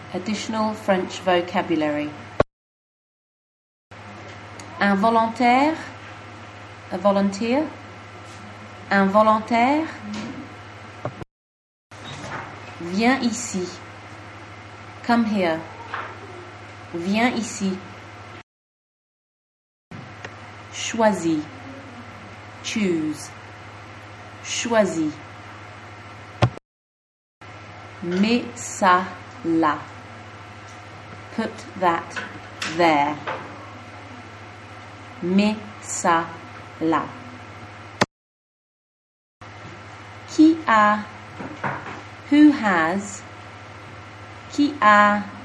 Additional French vocabulary. Involontaire, a volunteer. Involontaire. Viens ici. Come here. Viens ici. Choisis. Choose. Choisis. Mets ça là. Put that there. Mets ça là. Qui a? Who has? Qui a?